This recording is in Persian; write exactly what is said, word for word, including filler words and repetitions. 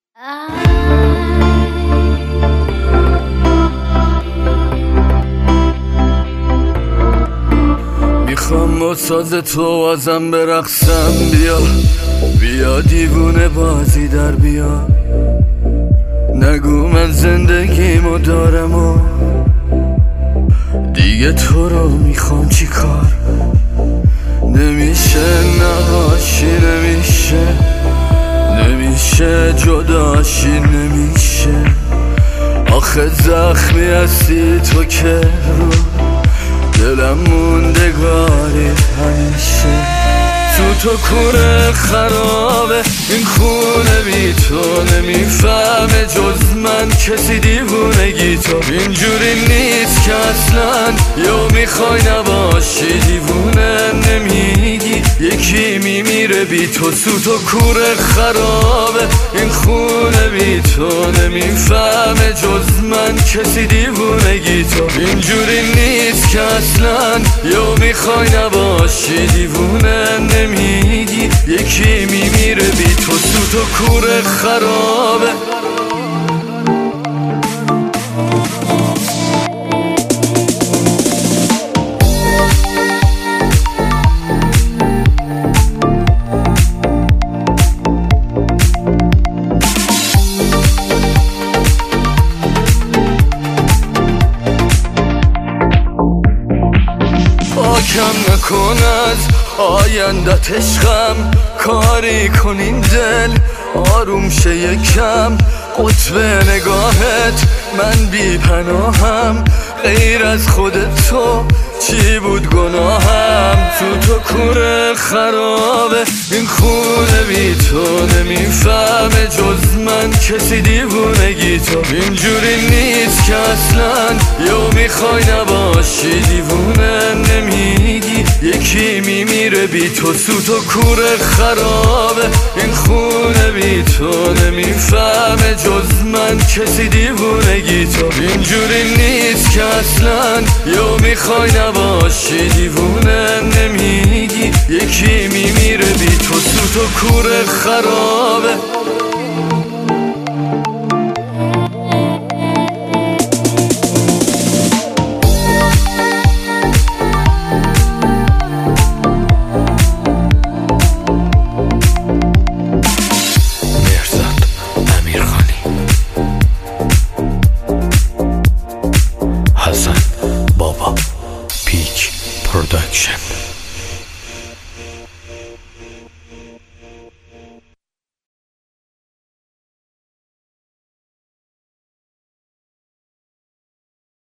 میخوام با ساز تو ازم برقصم، بیا بیا دیوونه بازی در بیا. نگو من زندگیمو دارم و دیگه تو رو میخوام چی کار. نمیشه نباشی، نمیشه نمیشه جداشی، نمیشه. آخه زخمی هستی تو که رو دلم موندگاری همیشه. تو تو کوره خرابه این خونه بی تو، نمیفهمه جز من کسی دیوونگی تو. اینجوری نیست که اصلا یا میخوای نباشی دیوونه نمیگی یکی میمیره بی تو. تو تو کوره خرابه این خونه بی تو، نمیفهمه جز من کسی دیوونگی تو. اینجوری نیست که اصلا یا میخوای نباشی دیوونه نمیگی یکی میمیره بی تو. تو تو کوره خرابه. کم نکن از آیندت عشقم، کاری کن این دل آروم شه یکم. قطب نگاهت من بی پناهم، غیر از خودت تو چی بود گناهم. تو تو کوره خرابه این خونه بی تو، نمیفهمه جز من کسی دیوونگی تو. اینجوری نیست که اصلا یا میخوای نباشی دیوونه نمیگی یکی میمیره بی تو. تو تو کوره خرابه این خونه بی تو، نمیفهمه جز من کسی دیوونگی تو. اینجوری نیست که اصلا یا میخوای نباشی دیوونه نمیگی یکی میمیره بی تو. تو تو کوره خرابه.